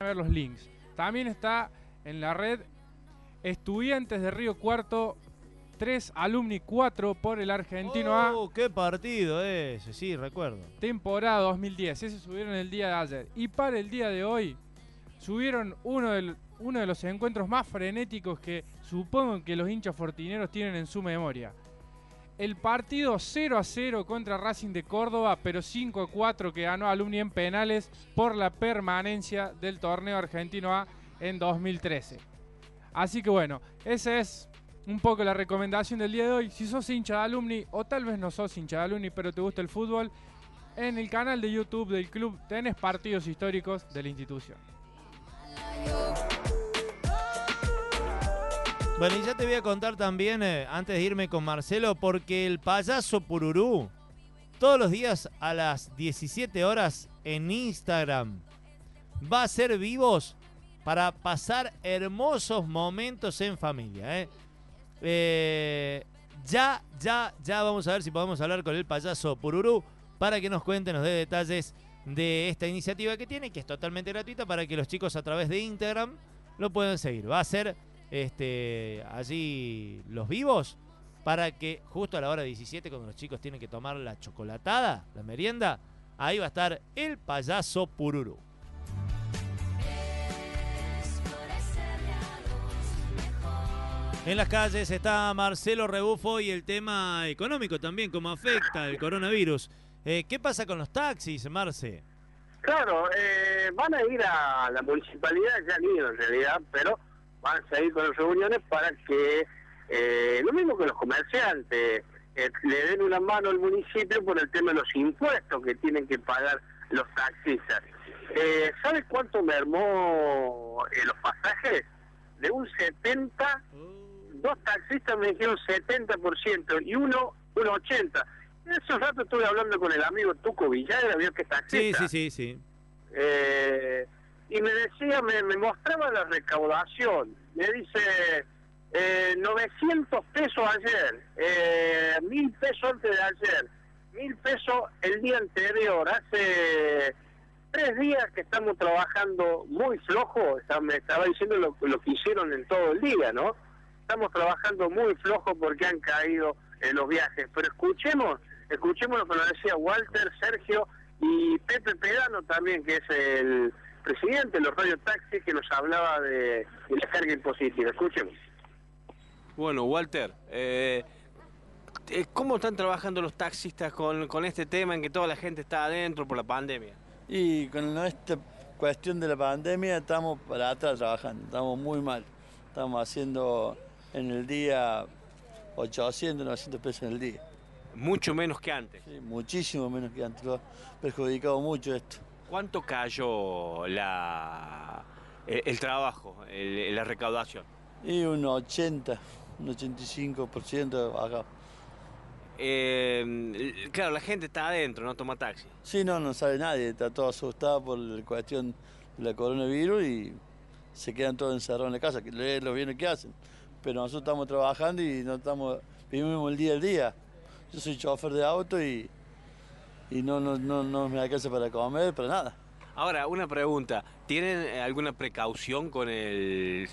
ver los links. También está en la red Estudiantes de Río Cuarto 3, Alumni 4 por el Argentino A. ¡Qué partido ese! Sí, recuerdo. Temporada 2010. Ese subieron el día de ayer. Y para el día de hoy subieron uno de los encuentros más frenéticos que supongo que los hinchas fortineros tienen en su memoria. El partido 0-0 contra Racing de Córdoba, pero 5-4 que ganó Alumni en penales por la permanencia del torneo argentino A en 2013. Así que bueno, esa es un poco la recomendación del día de hoy. Si sos hincha de Alumni, o tal vez no sos hincha de Alumni, pero te gusta el fútbol, en el canal de YouTube del club tenés partidos históricos de la institución. Bueno, y ya te voy a contar también, antes de irme con Marcelo, porque el payaso Pururú, todos los días a las 17 horas en Instagram, va a ser vivos para pasar hermosos momentos en familia. Ya vamos a ver si podemos hablar con el payaso Pururú para que nos cuente, nos dé detalles de esta iniciativa que tiene, que es totalmente gratuita para que los chicos a través de Instagram lo puedan seguir. Va a ser allí los vivos para que justo a la hora 17, cuando los chicos tienen que tomar la chocolatada, la merienda, ahí va a estar el payaso Pururú. En las calles está Marcelo Rebufo y el tema económico también, cómo afecta el coronavirus. ¿Qué pasa con los taxis, Marce? Claro, van a ir a la municipalidad, ya han ido en realidad, pero van a seguir con las reuniones para que, lo mismo que los comerciantes, le den una mano al municipio por el tema de los impuestos que tienen que pagar los taxistas. ¿Sabes cuánto mermó los pasajes? De un 70%, dos taxistas me dijeron 70% y uno un 80%. En esos ratos estuve hablando con el amigo Tuco Villagra, vio que es taxista. Sí. Y me decía, me mostraba la recaudación. Me dice, 900 pesos ayer, 1000 pesos antes de ayer, 1000 pesos el día anterior. Hace 3 días que estamos trabajando muy flojo. Me estaba diciendo lo que hicieron en todo el día, ¿no? Estamos trabajando muy flojo porque han caído los viajes. Pero escuchemos lo que nos decía Walter, Sergio y Pepe Pedano también, que es el presidente de los radiotaxis, que nos hablaba de la carga impositiva. Escuchemos. Bueno, Walter, ¿cómo están trabajando los taxistas con este tema en que toda la gente está adentro por la pandemia? Y con esta cuestión de la pandemia estamos para atrás trabajando, estamos muy mal. Estamos haciendo en el día 800, 900 pesos en el día. Mucho menos que antes. Sí, muchísimo menos que antes, lo ha perjudicado mucho esto. ¿Cuánto cayó el trabajo, la recaudación? Y un 80, un 85% bajado. Claro, la gente está adentro, no toma taxi. Sí, no sale nadie, está todo asustado por la cuestión de la coronavirus y se quedan todos encerrados en la casa, que es lo bien que hacen. Pero nosotros estamos trabajando y vivimos el día al día. Yo soy chofer de auto y no me alcanza para comer, para nada. Ahora, una pregunta, ¿tienen alguna precaución con el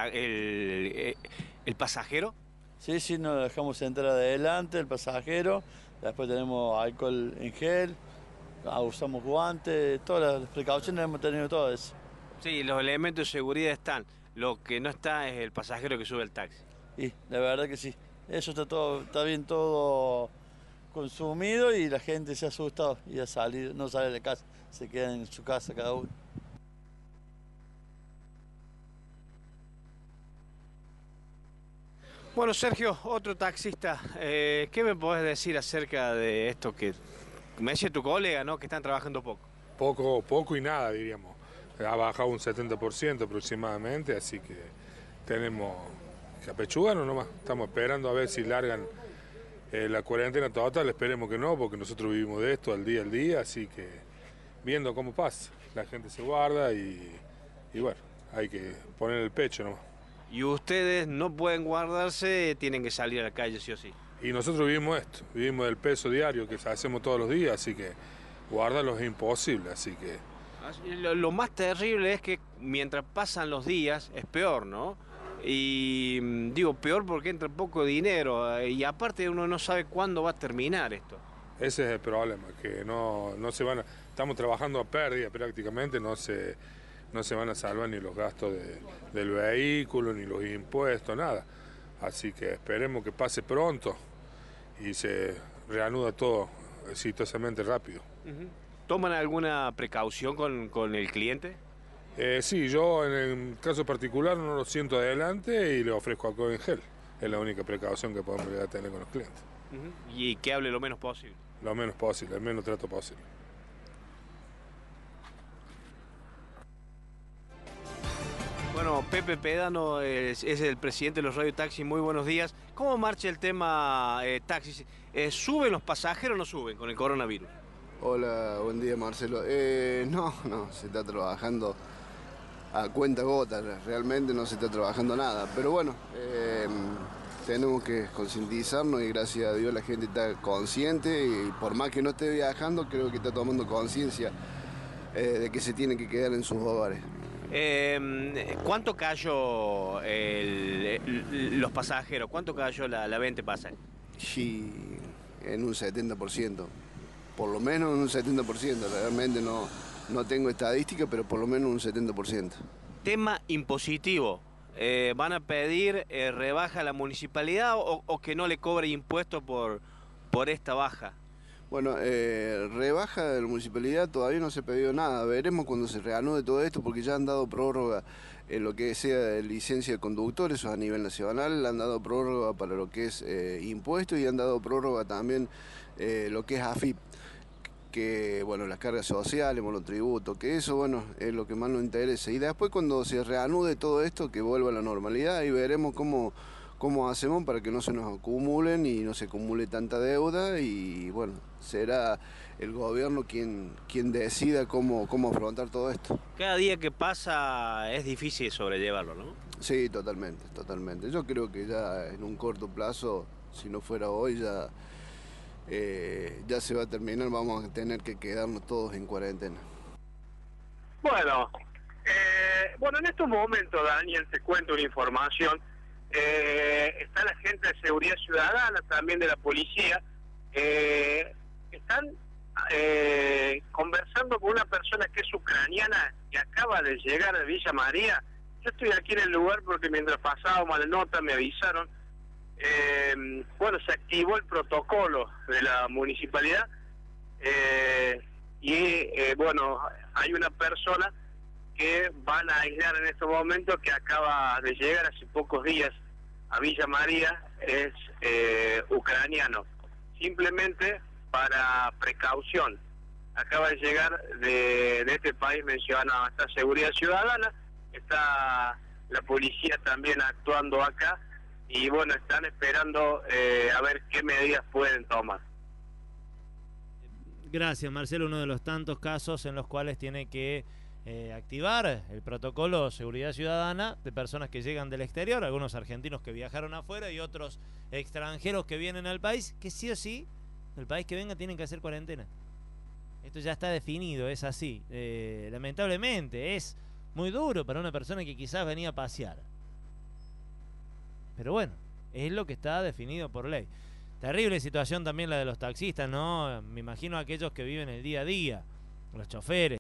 pasajero? Sí, nos dejamos entrar adelante el pasajero, después tenemos alcohol en gel, usamos guantes, todas las precauciones hemos tenido todo eso. Sí, los elementos de seguridad están, lo que no está es el pasajero que sube el taxi. Y la verdad que sí, eso está bien todo consumido y la gente se ha asustado y ha salido, no sale de casa, se queda en su casa cada uno. Bueno, Sergio, otro taxista, ¿qué me podés decir acerca de esto que me decía tu colega, ¿no? Que están trabajando poco? Poco y nada, diríamos. Ha bajado un 70% aproximadamente, así que tenemos que apechugarnos nomás. Estamos esperando a ver si largan la cuarentena total, esperemos que no, porque nosotros vivimos de esto al día, así que viendo cómo pasa. La gente se guarda y bueno, hay que poner el pecho nomás. Y ustedes no pueden guardarse, tienen que salir a la calle sí o sí. Y nosotros vivimos esto, vivimos del peso diario que hacemos todos los días, así que guardarlos es imposible, así que Lo más terrible es que mientras pasan los días es peor, ¿no? Y digo peor porque entra poco dinero y aparte uno no sabe cuándo va a terminar esto. Ese es el problema, que no se van a... Estamos trabajando a pérdida prácticamente, no se van a salvar ni los gastos del vehículo, ni los impuestos, nada. Así que esperemos que pase pronto y se reanuda todo exitosamente rápido. ¿Toman alguna precaución con el cliente? Sí, yo en el caso particular no lo siento adelante y le ofrezco alcohol en gel. Es la única precaución que podemos llegar a tener con los clientes. Y que hable lo menos posible. Lo menos posible, el menos trato posible. Bueno, Pepe Pédano es el presidente de los Radio Taxi. Muy buenos días. ¿Cómo marcha el tema taxis? ¿Suben los pasajeros o no suben con el coronavirus? Hola, buen día Marcelo. No, se está trabajando a cuenta gotas, realmente no se está trabajando nada. Pero bueno, tenemos que concientizarnos y gracias a Dios la gente está consciente y por más que no esté viajando, creo que está tomando conciencia de que se tiene que quedar en sus hogares. ¿Cuánto cayó los pasajeros? ¿Cuánto cayó la venta de pasajes? Sí, en un 70%. Por lo menos en un 70%. Realmente no tengo estadística, pero por lo menos un 70%. Tema impositivo. ¿Van a pedir rebaja a la municipalidad o que no le cobre impuestos por esta baja? Bueno, rebaja de la municipalidad todavía no se ha pedido nada. Veremos cuando se reanude todo esto porque ya han dado prórroga en lo que sea de licencia de conductores, eso a nivel nacional, han dado prórroga para lo que es impuestos y han dado prórroga también lo que es AFIP, que bueno, las cargas sociales, monotributo, que eso bueno es lo que más nos interesa. Y después cuando se reanude todo esto, que vuelva a la normalidad y veremos cómo hacemos para que no se nos acumulen y no se acumule tanta deuda y bueno, será el gobierno quien decida cómo afrontar todo esto. Cada día que pasa es difícil sobrellevarlo, ¿no? Sí, totalmente. Yo creo que ya en un corto plazo, si no fuera hoy, ya se va a terminar, vamos a tener que quedarnos todos en cuarentena. Bueno, en estos momentos, Daniel, te cuento una información. Está la gente de Seguridad Ciudadana, también de la policía, están conversando con una persona que es ucraniana que acaba de llegar de Villa María. Yo estoy aquí en el lugar porque mientras pasábamos la nota me avisaron. Se activó el protocolo de la municipalidad hay una persona que van a aislar en estos momentos que acaba de llegar hace pocos días a Villa María, es ucraniano, simplemente para precaución. Acaba de llegar de este país mencionado. Está Seguridad Ciudadana, está la policía también actuando acá y bueno, están esperando a ver qué medidas pueden tomar. Gracias, Marcelo. Uno de los tantos casos en los cuales tiene que activar el protocolo Seguridad Ciudadana de personas que llegan del exterior, algunos argentinos que viajaron afuera y otros extranjeros que vienen al país, que sí o sí, el país que venga tienen que hacer cuarentena. Esto ya está definido, es así. Lamentablemente es muy duro para una persona que quizás venía a pasear. Pero bueno, es lo que está definido por ley. Terrible situación también la de los taxistas, ¿no? Me imagino aquellos que viven el día a día, los choferes.